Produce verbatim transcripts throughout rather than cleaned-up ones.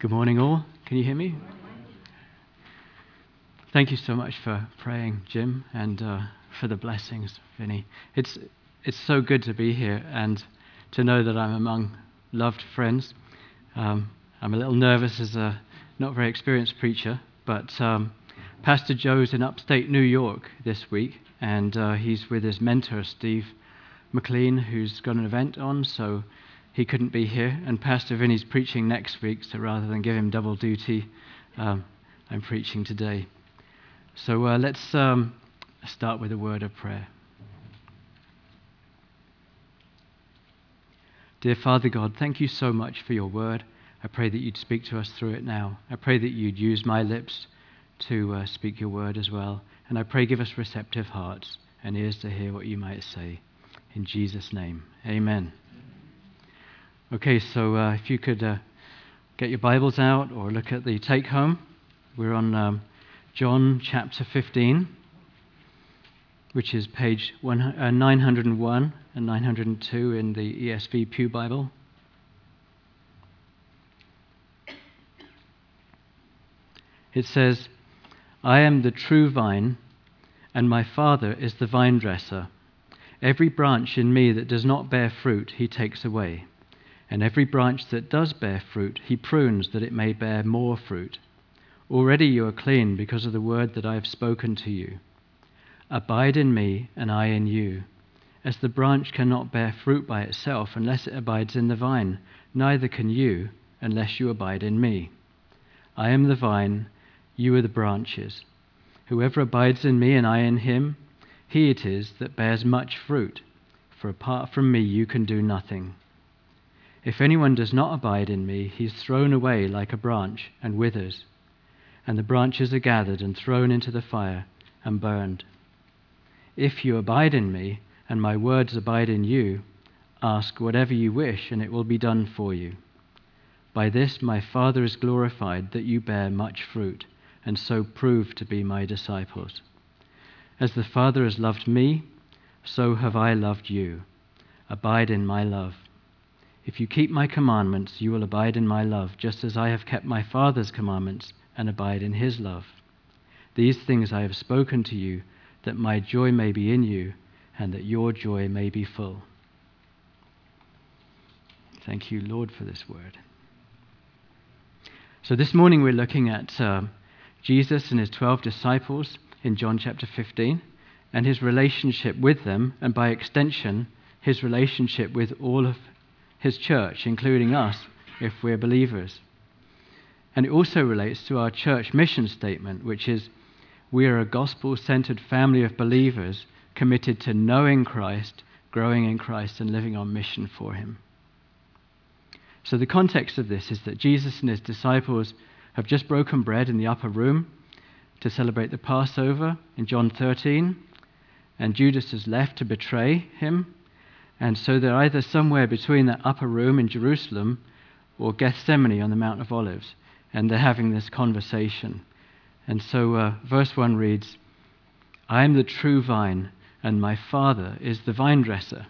Good morning, all. Can you hear me? Thank you so much for praying, Jim, and uh, for the blessings, Vinny. It's it's so good to be here and to know that I'm among loved friends. Um, I'm a little nervous as a not very experienced preacher, but um, Pastor Joe's in upstate New York this week, and uh, he's with his mentor, Steve McLean, who's got an event on, so he couldn't be here, and Pastor Vinny's preaching next week, so rather than give him double duty, um, I'm preaching today. So uh, let's um, start with a word of prayer. Dear Father God, thank you so much for your word. I pray that you'd speak to us through it now. I pray that you'd use my lips to uh, speak your word as well, and I pray give us receptive hearts and ears to hear what you might say. In Jesus' name, amen. Okay, so uh, if you could uh, get your Bibles out or look at the take-home. We're on um, John chapter fifteen, which is page one, uh, nine hundred one and nine hundred two in the E S V Pew Bible. It says, "I am the true vine, and my Father is the vine dresser. Every branch in me that does not bear fruit, he takes away. And every branch that does bear fruit, he prunes that it may bear more fruit. Already you are clean because of the word that I have spoken to you. Abide in me, and I in you. As the branch cannot bear fruit by itself unless it abides in the vine, neither can you unless you abide in me. I am the vine, you are the branches. Whoever abides in me and I in him, he it is that bears much fruit, for apart from me you can do nothing. If anyone does not abide in me, he is thrown away like a branch and withers, and the branches are gathered and thrown into the fire and burned. If you abide in me, and my words abide in you, ask whatever you wish, and it will be done for you. By this my Father is glorified, that you bear much fruit, and so prove to be my disciples. As the Father has loved me, so have I loved you. Abide in my love. If you keep my commandments, you will abide in my love, just as I have kept my Father's commandments and abide in his love. These things I have spoken to you, that my joy may be in you, and that your joy may be full." Thank you, Lord, for this word. So this morning we're looking at uh, Jesus and his twelve disciples in John chapter fifteen, and his relationship with them, and by extension, his relationship with all of his church, including us, if we're believers. And it also relates to our church mission statement, which is, we are a gospel-centered family of believers committed to knowing Christ, growing in Christ, and living on mission for him. So the context of this is that Jesus and his disciples have just broken bread in the upper room to celebrate the Passover in John thirteen, and Judas has left to betray him. And so they're either somewhere between that upper room in Jerusalem or Gethsemane on the Mount of Olives, and they're having this conversation. And so uh, verse one reads, "I am the true vine, and my Father is the vine dresser."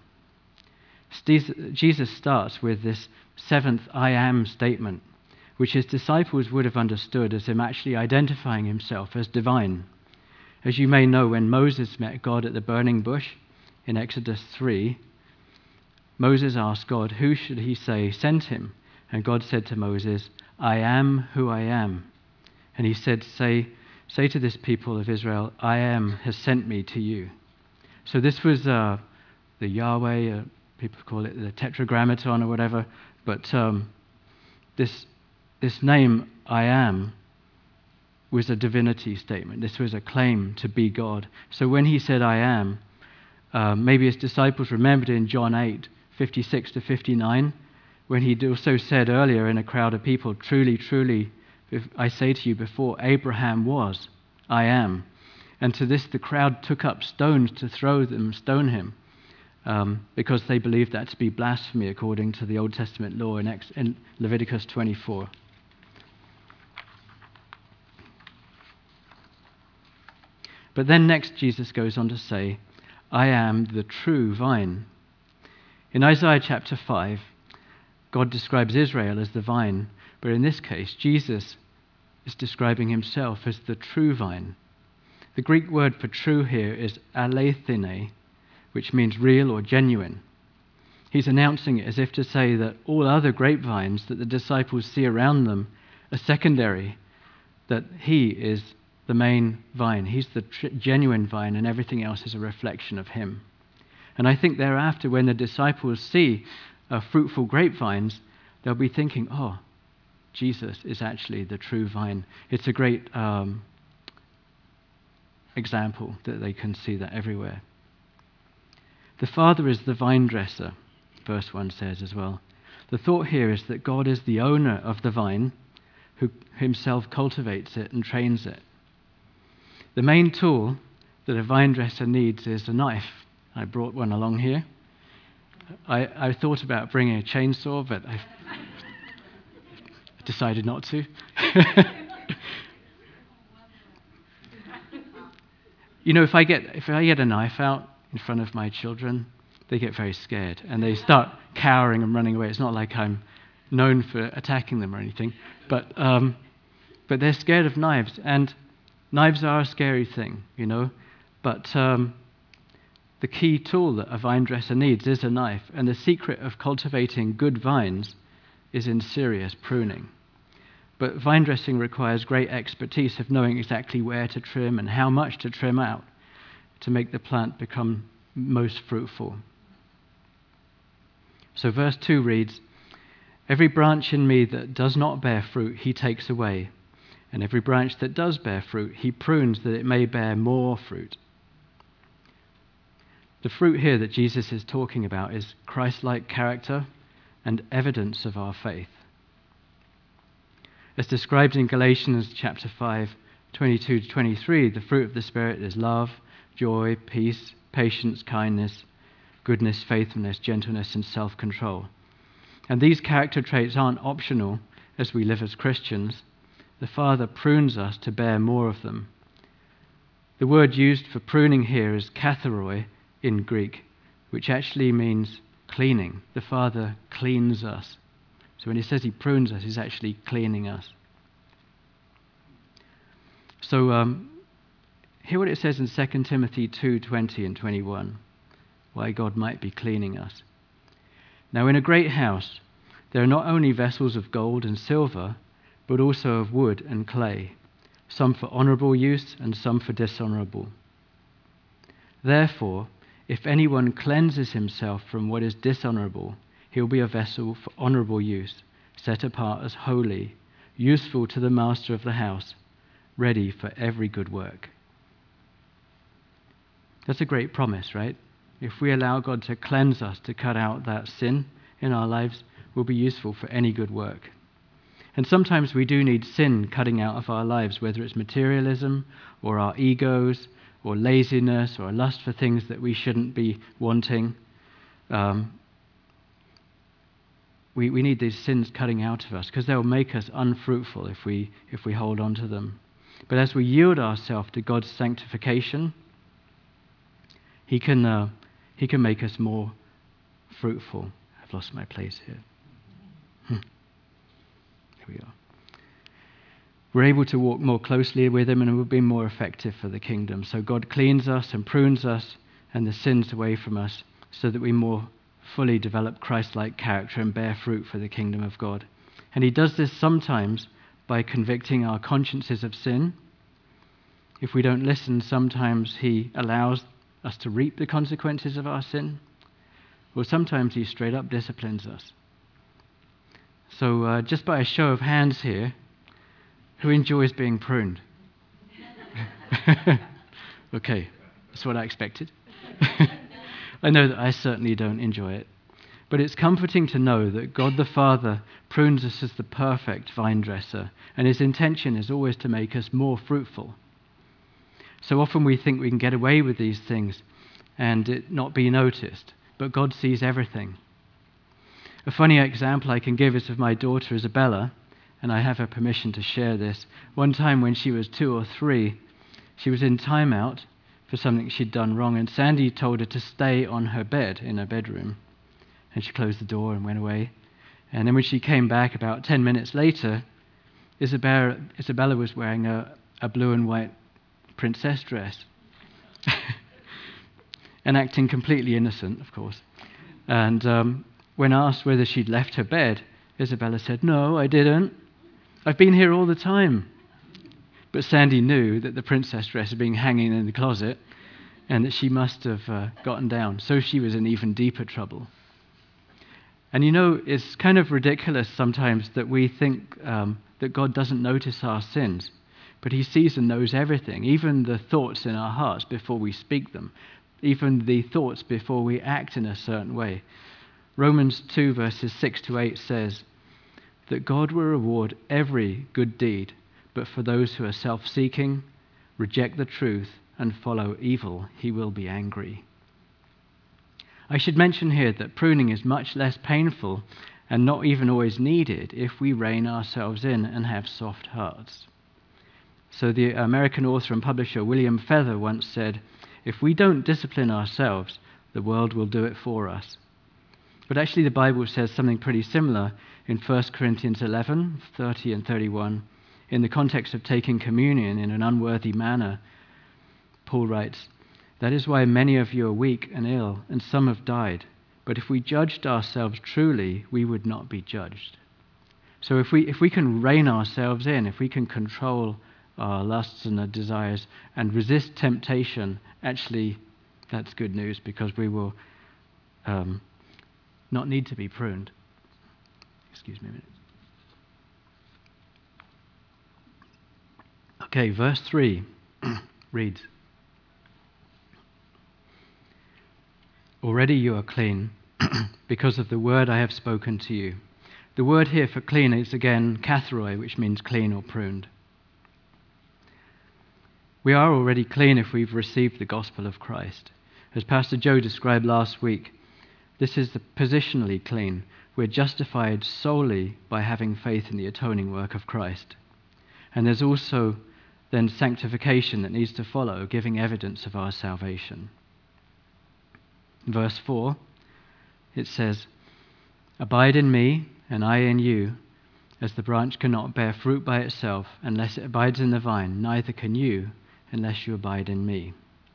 Jesus starts with this seventh I am statement, which his disciples would have understood as him actually identifying himself as divine. As you may know, when Moses met God at the burning bush in Exodus three, Moses asked God, who should he say sent him? And God said to Moses, "I am who I am." And he said, say, say to this people of Israel, "I am has sent me to you." So this was uh, the Yahweh, uh, people call it the Tetragrammaton or whatever, but um, this, this name, I am, was a divinity statement. This was a claim to be God. So when he said, "I am," uh, maybe his disciples remembered in John eight, fifty-six to fifty-nine, when he also said earlier in a crowd of people, "Truly, truly, I say to you, before Abraham was, I am." And to this the crowd took up stones to throw them, stone him, um, because they believed that to be blasphemy according to the Old Testament law in, Ex- in Leviticus twenty-four. But then next Jesus goes on to say, "I am the true vine." In Isaiah chapter five, God describes Israel as the vine, but in this case, Jesus is describing himself as the true vine. The Greek word for true here is aleithine, which means real or genuine. He's announcing it as if to say that all other grapevines that the disciples see around them are secondary, that he is the main vine. He's the tr- genuine vine, and everything else is a reflection of him. And I think thereafter, when the disciples see uh, fruitful grapevines, they'll be thinking, oh, Jesus is actually the true vine. It's a great um, example that they can see that everywhere. The Father is the vine dresser, verse one says as well. The thought here is that God is the owner of the vine, who himself cultivates it and trains it. The main tool that a vine dresser needs is a knife. I brought one along here. I, I thought about bringing a chainsaw, but I decided not to. You know, if I get if I get a knife out in front of my children, they get very scared and they start cowering and running away. It's not like I'm known for attacking them or anything, but um, but they're scared of knives, and knives are a scary thing, you know. But um, the key tool that a vine dresser needs is a knife, and the secret of cultivating good vines is in serious pruning. But vine dressing requires great expertise of knowing exactly where to trim and how much to trim out to make the plant become most fruitful. So verse two reads, "Every branch in me that does not bear fruit, he takes away. And every branch that does bear fruit, he prunes that it may bear more fruit." The fruit here that Jesus is talking about is Christ-like character and evidence of our faith. As described in Galatians chapter five, twenty-two to twenty-three, the fruit of the Spirit is love, joy, peace, patience, kindness, goodness, faithfulness, gentleness, and self-control. And these character traits aren't optional as we live as Christians. The Father prunes us to bear more of them. The word used for pruning here is katharoi in Greek, which actually means cleaning. The Father cleans us. So when he says he prunes us, he's actually cleaning us. So um, hear what it says in Second Timothy two twenty and twenty-one, why God might be cleaning us. "Now in a great house there are not only vessels of gold and silver, but also of wood and clay, some for honorable use and some for dishonorable. Therefore, if anyone cleanses himself from what is dishonorable, he will be a vessel for honorable use, set apart as holy, useful to the master of the house, ready for every good work." That's a great promise, right? If we allow God to cleanse us, to cut out that sin in our lives, we'll be useful for any good work. And sometimes we do need sin cutting out of our lives, whether it's materialism or our egos or laziness or a lust for things that we shouldn't be wanting. Um, we, we need these sins cutting out of us because they'll make us unfruitful if we, if we hold on to them. But as we yield ourselves to God's sanctification, He can, uh, he can make us more fruitful. I've lost my place here. Hmm. Here we are. We're able to walk more closely with Him, and we'll be more effective for the kingdom. So God cleans us and prunes us and the sins away from us so that we more fully develop Christ-like character and bear fruit for the kingdom of God. And He does this sometimes by convicting our consciences of sin. If we don't listen, sometimes He allows us to reap the consequences of our sin. Or sometimes He straight up disciplines us. So uh, just by a show of hands here, who enjoys being pruned? Okay, that's what I expected. I know that I certainly don't enjoy it. But it's comforting to know that God the Father prunes us as the perfect vine dresser, and His intention is always to make us more fruitful. So often we think we can get away with these things and it not be noticed, but God sees everything. A funny example I can give is of my daughter Isabella, and I have her permission to share this. One time when she was two or three, she was in timeout for something she'd done wrong, and Sandy told her to stay on her bed in her bedroom. And she closed the door and went away. And then when she came back about ten minutes later, Isabella, Isabella was wearing a, a blue and white princess dress and acting completely innocent, of course. And um, when asked whether she'd left her bed, Isabella said, "No, I didn't. I've been here all the time." But Sandy knew that the princess dress had been hanging in the closet and that she must have uh, gotten down. So she was in even deeper trouble. And you know, it's kind of ridiculous sometimes that we think um, that God doesn't notice our sins, but he sees and knows everything, even the thoughts in our hearts before we speak them, even the thoughts before we act in a certain way. Romans two verses six to eight says that God will reward every good deed, but for those who are self-seeking, reject the truth, and follow evil, he will be angry. I should mention here that pruning is much less painful and not even always needed if we rein ourselves in and have soft hearts. So the American author and publisher William Feather once said, "If we don't discipline ourselves, the world will do it for us." But actually the Bible says something pretty similar in First Corinthians eleven, thirty and thirty-one. In the context of taking communion in an unworthy manner, Paul writes, "That is why many of you are weak and ill, and some have died. But if we judged ourselves truly, we would not be judged." So if we if we can rein ourselves in, if we can control our lusts and our desires and resist temptation, actually that's good news, because we will um, not need to be pruned. Excuse me a minute. Okay, verse three reads, "Already you are clean because of the word I have spoken to you." The word here for clean is again katharoi, which means clean or pruned. We are already clean if we've received the gospel of Christ. As Pastor Joe described last week, this is the positionally clean. We're justified solely by having faith in the atoning work of Christ. And there's also then sanctification that needs to follow, giving evidence of our salvation. Verse four, it says, "Abide in me, and I in you, as the branch cannot bear fruit by itself unless it abides in the vine, neither can you unless you abide in me."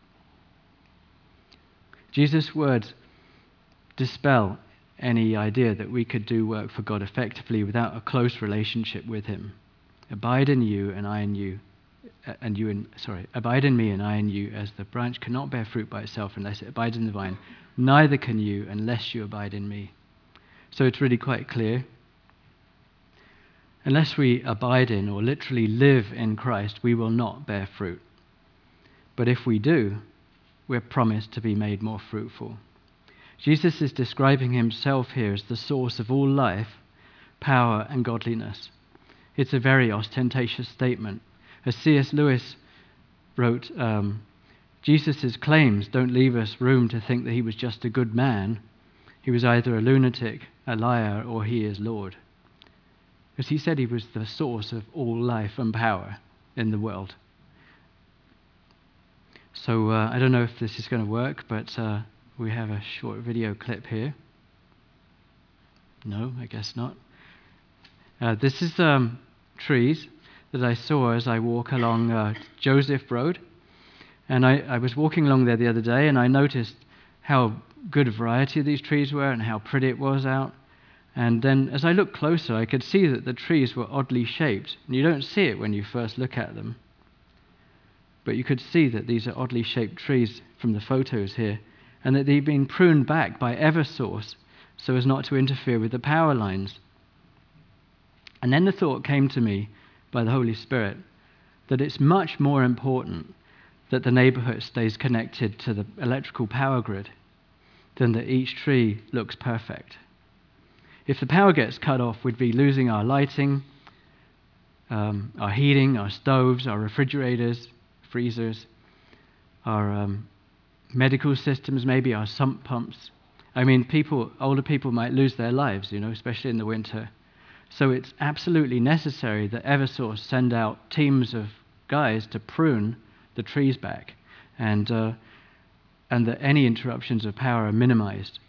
Jesus' words dispel any idea that we could do work for God effectively without a close relationship with him. Abide in you, and I in you, and you in, sorry, abide in me and I in you, as the branch cannot bear fruit by itself unless it abides in the vine, neither can you unless you abide in me. So it's really quite clear. Unless we abide in or literally live in Christ, we will not bear fruit. But if we do, we're promised to be made more fruitful. Jesus is describing himself here as the source of all life, power, and godliness. It's a very ostentatious statement. As C S Lewis wrote, um, Jesus' claims don't leave us room to think that he was just a good man. He was either a lunatic, a liar, or he is Lord. Because he said he was the source of all life and power in the world. So uh, I don't know if this is going to work, but uh, we have a short video clip here. No, I guess not. Uh, this is um, trees that I saw as I walk along uh, Joseph Road. And I, I was walking along there the other day, and I noticed how good a variety of these trees were and how pretty it was out. And then as I looked closer, I could see that the trees were oddly shaped. And you don't see it when you first look at them. But you could see that these are oddly shaped trees from the photos here, and that they've been pruned back by Eversource so as not to interfere with the power lines. And then the thought came to me by the Holy Spirit that it's much more important that the neighborhood stays connected to the electrical power grid than that each tree looks perfect. If the power gets cut off, we'd be losing our lighting, um, our heating, our stoves, our refrigerators, freezers, our um, medical systems, maybe our sump pumps. I mean, people, older people might lose their lives, you know, especially in the winter. So it's absolutely necessary that Eversource send out teams of guys to prune the trees back, and uh, and that any interruptions of power are minimized.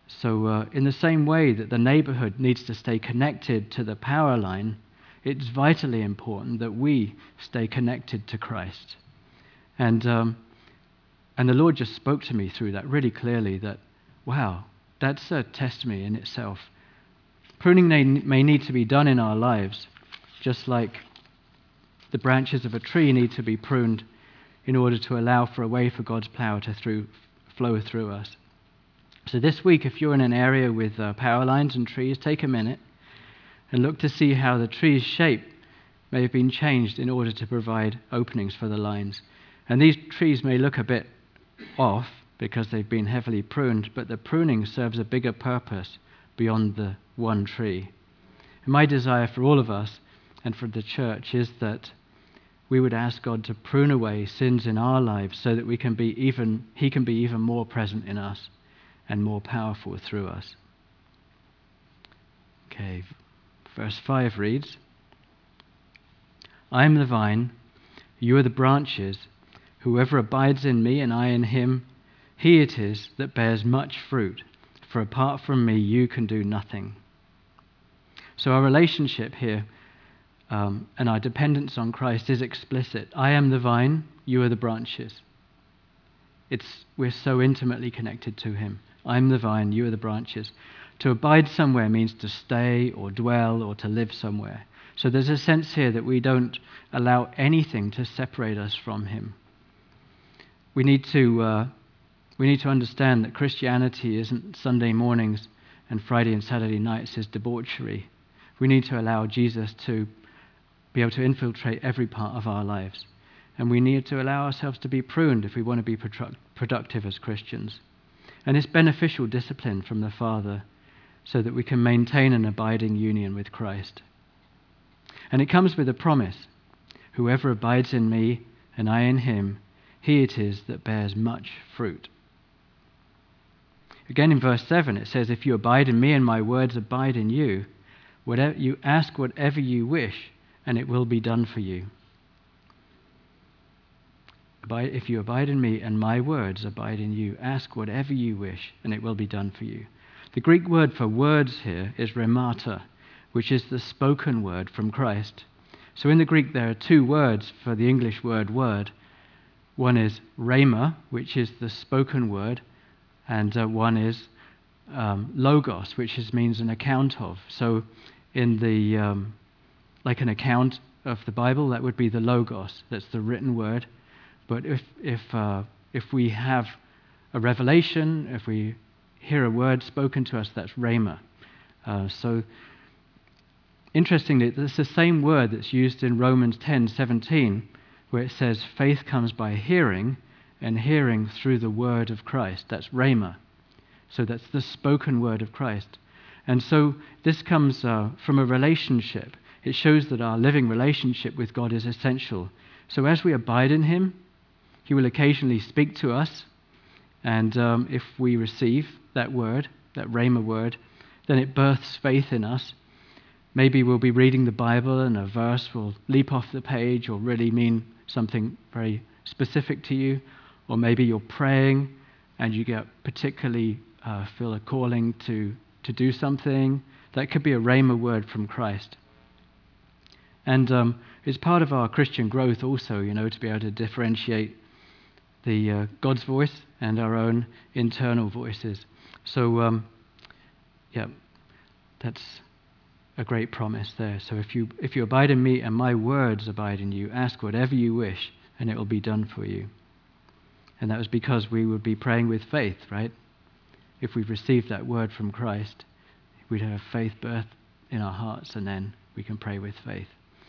So uh, in the same way that the neighborhood needs to stay connected to the power line, it's vitally important that we stay connected to Christ. And um, and the Lord just spoke to me through that really clearly that, wow, that's a testimony in itself. Pruning may, may need to be done in our lives, just like the branches of a tree need to be pruned in order to allow for a way for God's power to through, flow through us. So this week, if you're in an area with uh, power lines and trees, take a minute and look to see how the tree's shape may have been changed in order to provide openings for the lines. And these trees may look a bit off because they've been heavily pruned, but the pruning serves a bigger purpose beyond the one tree. And my desire for all of us and for the church is that we would ask God to prune away sins in our lives so that we can be even, He can be even more present in us and more powerful through us. Okay, verse five reads, I am the vine, you are the branches. Whoever abides in me and I in him, he it is that bears much fruit, for apart from me you can do nothing. So our relationship here um, and our dependence on Christ is explicit. I am the vine, you are the branches. It's, we're so intimately connected to him. I'm the vine, you are the branches. To abide somewhere means to stay or dwell or to live somewhere. So there's a sense here that we don't allow anything to separate us from him. We need to uh, we need to understand that Christianity isn't Sunday mornings and Friday and Saturday nights is debauchery. We need to allow Jesus to be able to infiltrate every part of our lives. And we need to allow ourselves to be pruned if we want to be produ- productive as Christians. And it's beneficial discipline from the Father so that we can maintain an abiding union with Christ. And it comes with a promise. Whoever abides in me and I in him, he it is that bears much fruit. Again in verse seven it says, if you abide in me and my words abide in you, whatever you ask whatever you wish, and it will be done for you. Abide, if you abide in me and my words abide in you, ask whatever you wish, and it will be done for you. The Greek word for words here is rhemata, which is the spoken word from Christ. So in the Greek there are two words for the English word word. One is rhema, which is the spoken word, and uh, one is um, logos, which is, means an account of. So in the, um, like an account of the Bible, that would be the logos, that's the written word. But if, if, uh, if we have a revelation, if we hear a word spoken to us, that's rhema. Uh, so interestingly, it's the same word that's used in Romans ten seventeen, where it says faith comes by hearing, and hearing through the word of Christ. That's rhema. So that's the spoken word of Christ. And so this comes uh, from a relationship. It shows that our living relationship with God is essential. So as we abide in him, he will occasionally speak to us. And um, if we receive that word, that rhema word, then it births faith in us. Maybe we'll be reading the Bible and a verse will leap off the page or really mean something very specific to you. Or maybe you're praying and you get particularly uh, feel a calling to, to do something. That could be a rhema word from Christ. And um, it's part of our Christian growth also, you know, to be able to differentiate the uh, God's voice and our own internal voices. So, um, yeah, that's a great promise there. So if you if you abide in me and my words abide in you, ask whatever you wish, and it will be done for you. And that was because we would be praying with faith, right? If we've received that word from Christ, we'd have faith birth in our hearts, and then we can pray with faith.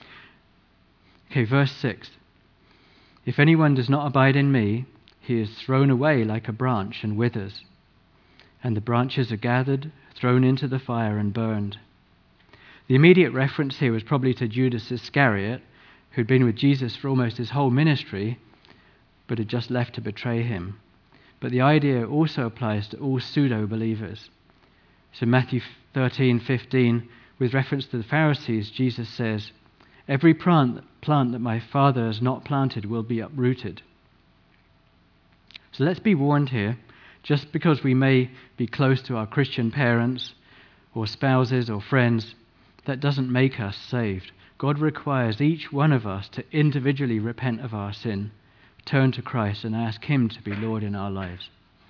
Okay, verse six. If anyone does not abide in me, he is thrown away like a branch and withers, and the branches are gathered, thrown into the fire and burned. The immediate reference here was probably to Judas Iscariot, who'd been with Jesus for almost his whole ministry, but had just left to betray him. But the idea also applies to all pseudo-believers. So Matthew thirteen fifteen, with reference to the Pharisees, Jesus says, every plant, plant that my Father has not planted will be uprooted. So let's be warned here. Just because we may be close to our Christian parents or spouses or friends, that doesn't make us saved. God requires each one of us to individually repent of our sin, turn to Christ, and ask him to be Lord in our lives.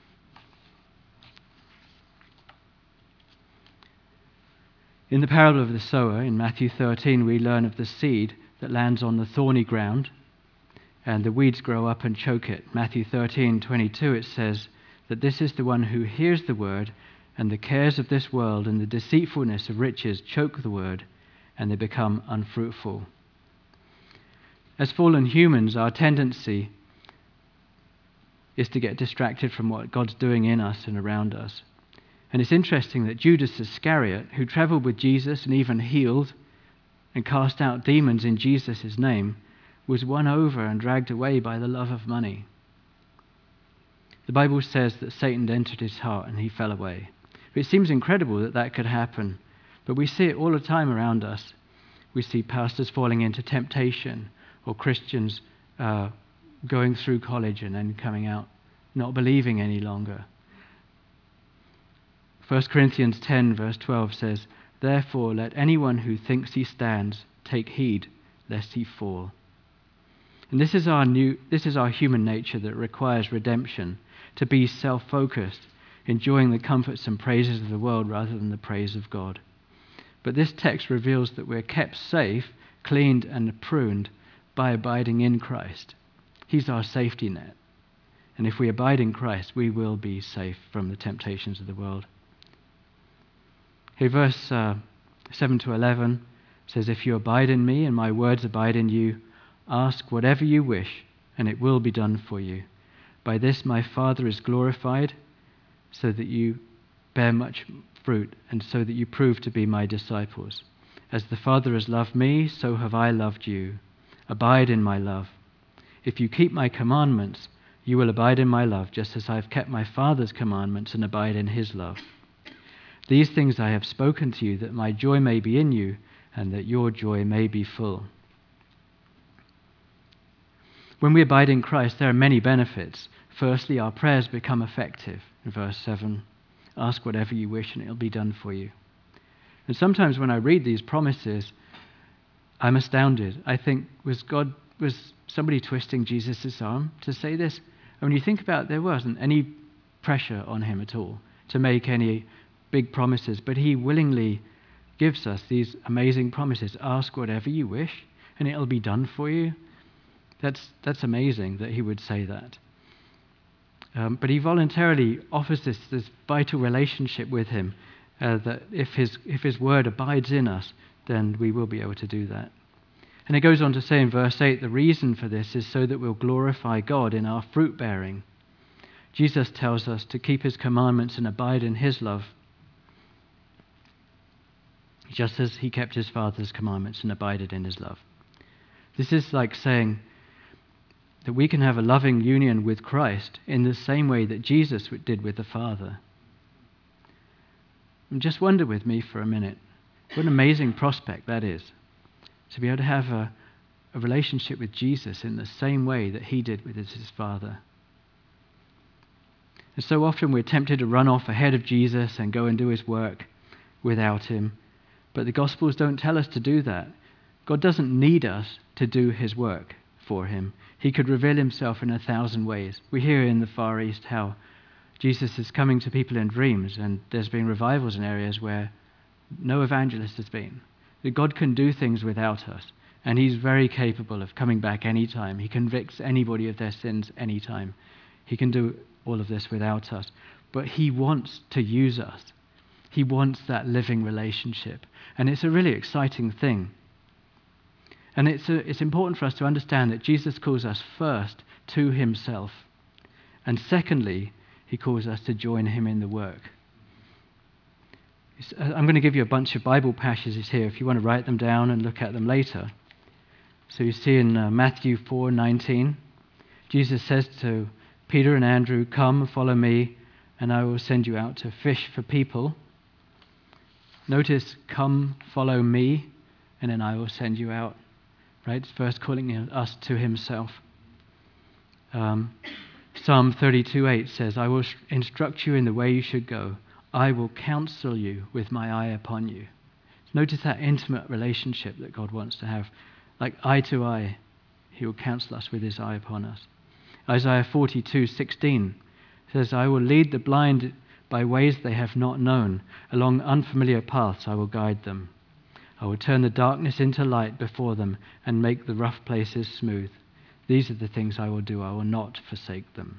In the parable of the sower in Matthew thirteen, we learn of the seed that lands on the thorny ground, and the weeds grow up and choke it. Matthew thirteen twenty-two, it says that this is the one who hears the word, and the cares of this world and the deceitfulness of riches choke the word, and they become unfruitful. As fallen humans, our tendency is to get distracted from what God's doing in us and around us. And it's interesting that Judas Iscariot, who traveled with Jesus and even healed and cast out demons in Jesus' name, was won over and dragged away by the love of money. The Bible says that Satan entered his heart and he fell away. It seems incredible that that could happen, but we see it all the time around us. We see pastors falling into temptation, or Christians uh, going through college and then coming out not believing any longer. First Corinthians ten verse twelve says, "Therefore let anyone who thinks he stands take heed lest he fall." And this is our new this is our human nature that requires redemption, to be self-focused, enjoying the comforts and praises of the world rather than the praise of God. But this text reveals that we're kept safe, cleaned and pruned by abiding in Christ. He's our safety net. And if we abide in Christ, we will be safe from the temptations of the world. Here, verse uh, seven to eleven says, "If you abide in me and my words abide in you, ask whatever you wish, and it will be done for you. By this my Father is glorified, so that you bear much fruit, and so that you prove to be my disciples. As the Father has loved me, so have I loved you. Abide in my love. If you keep my commandments, you will abide in my love, just as I have kept my Father's commandments and abide in his love. These things I have spoken to you, that my joy may be in you, and that your joy may be full." When we abide in Christ, there are many benefits. Firstly, our prayers become effective. In verse seven, "Ask whatever you wish, and it will be done for you." And sometimes when I read these promises, I'm astounded. I think, was God, was somebody twisting Jesus' arm to say this? And when you think about it, there wasn't any pressure on him at all to make any big promises, but he willingly gives us these amazing promises. Ask whatever you wish, and it'll be done for you. That's, that's amazing that he would say that. Um, but he voluntarily offers this, this vital relationship with him, uh, that if his, if his word abides in us, then we will be able to do that. And it goes on to say in verse eight, the reason for this is so that we'll glorify God in our fruit bearing. Jesus tells us to keep his commandments and abide in his love, just as he kept his Father's commandments and abided in his love. This is like saying that we can have a loving union with Christ in the same way that Jesus did with the Father. And just wonder with me for a minute, what an amazing prospect that is, to be able to have a, a relationship with Jesus in the same way that he did with his Father. And so often we're tempted to run off ahead of Jesus and go and do his work without him. But the Gospels don't tell us to do that. God doesn't need us to do his work for him. He could reveal himself in a thousand ways. We hear in the Far East how Jesus is coming to people in dreams, and there's been revivals in areas where no evangelist has been. That God can do things without us, and he's very capable of coming back anytime. He convicts anybody of their sins anytime. He can do all of this without us. But he wants to use us. He wants that living relationship. And it's a really exciting thing. And it's, a, it's important for us to understand that Jesus calls us first to himself. And secondly, he calls us to join him in the work. I'm going to give you a bunch of Bible passages here if you want to write them down and look at them later. So you see in uh, Matthew four nineteen, Jesus says to Peter and Andrew, "Come, follow me, and I will send you out to fish for people." Notice, "Come, follow me, and then I will send you out." Right? It's first calling us to himself. Um, Psalm thirty-two eight says, I will instruct you in the way you should go. I will counsel you with my eye upon you. Notice that intimate relationship that God wants to have. Like eye to eye, he will counsel us with his eye upon us. Isaiah forty-two sixteen says, I will lead the blind by ways they have not known. Along unfamiliar paths I will guide them. I will turn the darkness into light before them and make the rough places smooth. These are the things I will do. I will not forsake them.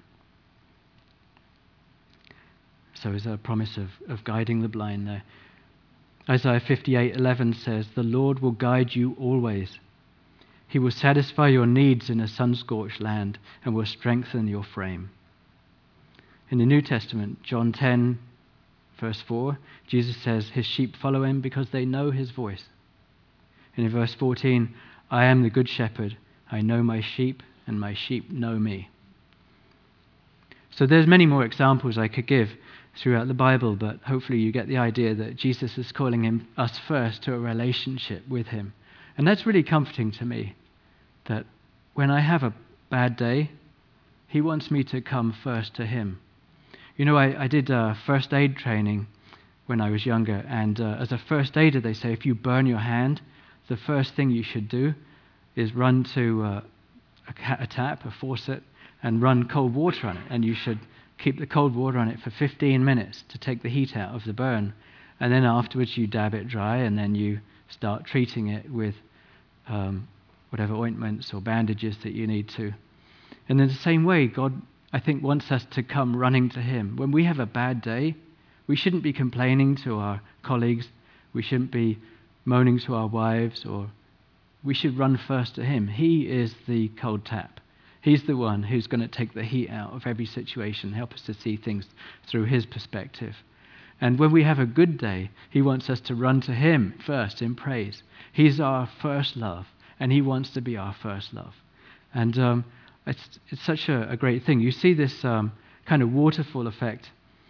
So is there a promise of, of guiding the blind there? Isaiah fifty-eight eleven says, the Lord will guide you always. He will satisfy your needs in a sun-scorched land and will strengthen your frame. In the New Testament, John ten, verse four, Jesus says his sheep follow him because they know his voice. And in verse fourteen, I am the good shepherd. I know my sheep and my sheep know me. So there's many more examples I could give throughout the Bible, but hopefully you get the idea that Jesus is calling him, us first to a relationship with him. And that's really comforting to me, that when I have a bad day, he wants me to come first to him. You know, I, I did uh, first aid training when I was younger, and uh, as a first aider, they say if you burn your hand, the first thing you should do is run to uh, a, a tap, a faucet, and run cold water on it. And you should keep the cold water on it for fifteen minutes to take the heat out of the burn. And then afterwards you dab it dry, and then you start treating it with um, whatever ointments or bandages that you need to. And in the same way, God, I think, wants us to come running to him. When we have a bad day, we shouldn't be complaining to our colleagues. We shouldn't be moaning to our wives, or we should run first to him. He is the cold tap. He's the one who's going to take the heat out of every situation, help us to see things through his perspective. And when we have a good day, he wants us to run to him first in praise. He's our first love, and he wants to be our first love. And um, it's, it's such a, a great thing. You see this um, kind of waterfall effect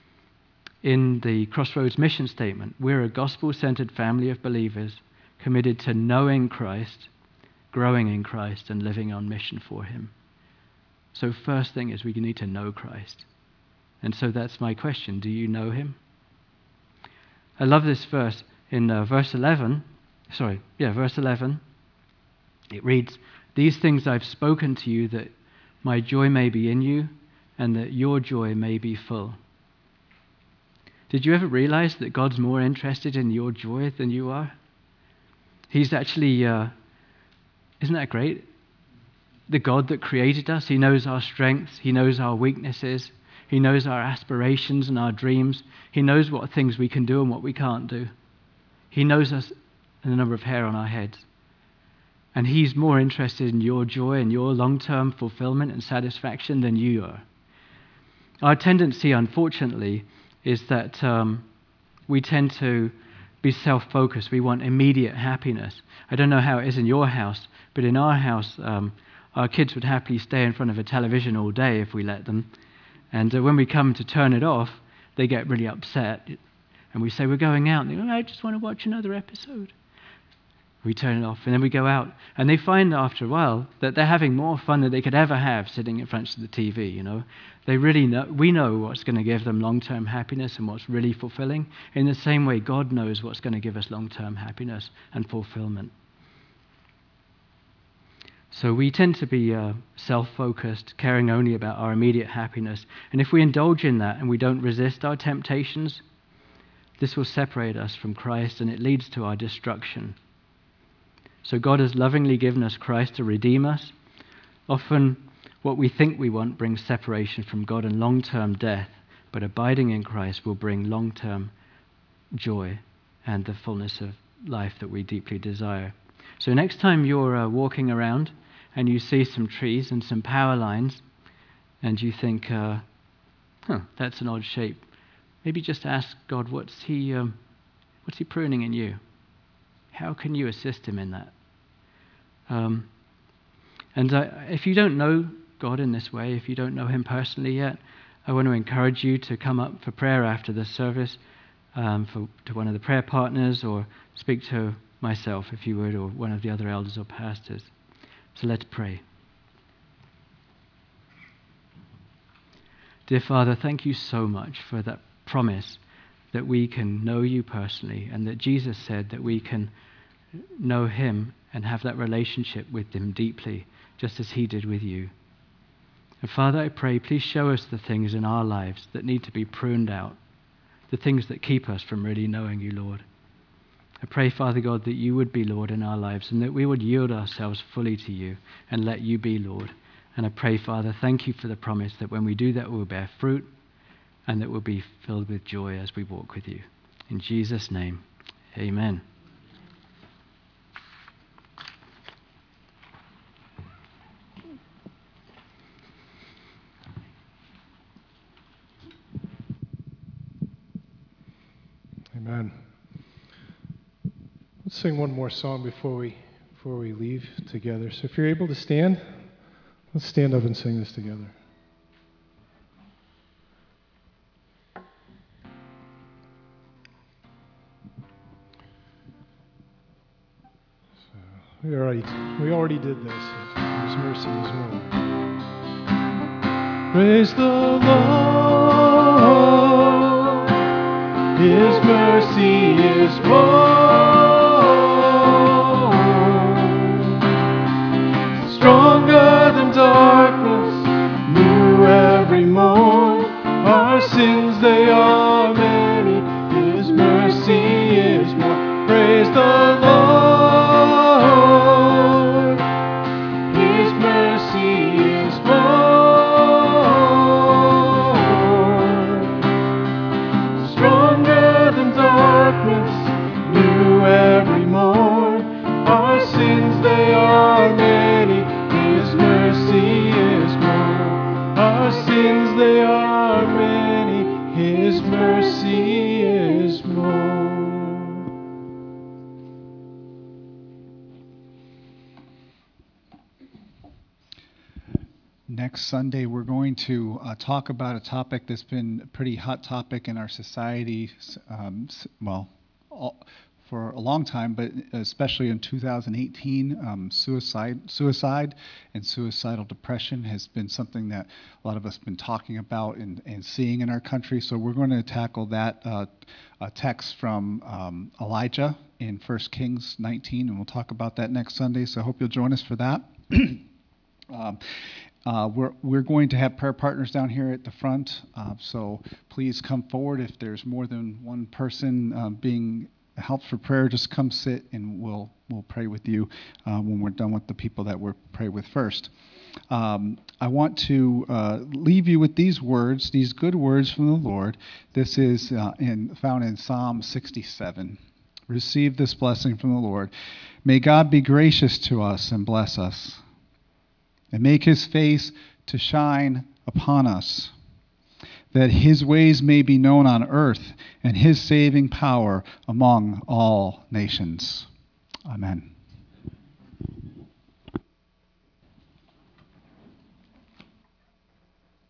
in the Crossroads mission statement. We're a gospel-centered family of believers committed to knowing Christ, growing in Christ, and living on mission for him. So first thing is we need to know Christ. And so that's my question. Do you know him? I love this verse in uh, verse eleven. Sorry, yeah, verse eleven. It reads, these things I've spoken to you that my joy may be in you and that your joy may be full. Did you ever realize that God's more interested in your joy than you are? He's actually, uh, isn't that great? The God that created us, he knows our strengths, he knows our weaknesses, he knows our aspirations and our dreams. He knows what things we can do and what we can't do. He knows us and the number of hair on our heads. And he's more interested in your joy and your long-term fulfillment and satisfaction than you are. Our tendency, unfortunately, is that um, we tend to be self-focused. We want immediate happiness. I don't know how it is in your house, but in our house, um, our kids would happily stay in front of a television all day if we let them. And uh, when we come to turn it off, they get really upset. And we say, we're going out. And they go, I just want to watch another episode. We turn it off, and then we go out. And they find after a while that they're having more fun than they could ever have sitting in front of the T V, you know. They really know, we know what's going to give them long-term happiness and what's really fulfilling. In the same way, God knows what's going to give us long-term happiness and fulfillment. So we tend to be uh, self-focused, caring only about our immediate happiness. And if we indulge in that and we don't resist our temptations, this will separate us from Christ, and it leads to our destruction. So God has lovingly given us Christ to redeem us. Often what we think we want brings separation from God and long-term death, but abiding in Christ will bring long-term joy and the fullness of life that we deeply desire. So next time you're uh, walking around and you see some trees and some power lines and you think, uh, huh, that's an odd shape, maybe just ask God, what's he, um, what's he pruning in you? How can you assist him in that? Um, and uh, if you don't know God in this way, if you don't know him personally yet, I want to encourage you to come up for prayer after this service, um, for, to one of the prayer partners, or speak to myself, if you would, or one of the other elders or pastors. So let's pray. Dear Father, thank you so much for that promise that we can know you personally, and that Jesus said that we can know him and have that relationship with him deeply, just as he did with you. And Father, I pray, please show us the things in our lives that need to be pruned out, the things that keep us from really knowing you, Lord. I pray, Father God, that you would be Lord in our lives and that we would yield ourselves fully to you and let you be Lord. And I pray, Father, thank you for the promise that when we do that, we'll bear fruit and that we'll be filled with joy as we walk with you. In Jesus' name, amen. Amen. Let's sing one more song before we before we leave together. So if you're able to stand, let's stand up and sing this together. So we already we already did this. His mercy is more. Praise the Lord. His mercy is more. Stronger than darkness, new every morn. Our sins, they are many. His mercy is more. Praise the Lord. His mercy is more. Stronger than darkness, new every morn. Our sins, they are many. His mercy is more. Our sins, they are many. His mercy is more. Next Sunday, we're going to uh, talk about a topic that's been a pretty hot topic in our society, um, well, all, for a long time, but especially in two thousand eighteen, um, suicide, suicide and suicidal depression has been something that a lot of us have been talking about and, and seeing in our country. So we're going to tackle that uh, a text from um, Elijah in First Kings nineteen, and we'll talk about that next Sunday. So I hope you'll join us for that. um, Uh, we're, we're going to have prayer partners down here at the front, uh, so please come forward. If there's more than one person uh, being helped for prayer, just come sit and we'll we'll pray with you uh, when we're done with the people that we're pray with first. Um, I want to uh, leave you with these words, these good words from the Lord. This is uh, in, found in Psalm sixty-seven. Receive this blessing from the Lord. May God be gracious to us and bless us, and make his face to shine upon us, that his ways may be known on earth, and his saving power among all nations. Amen.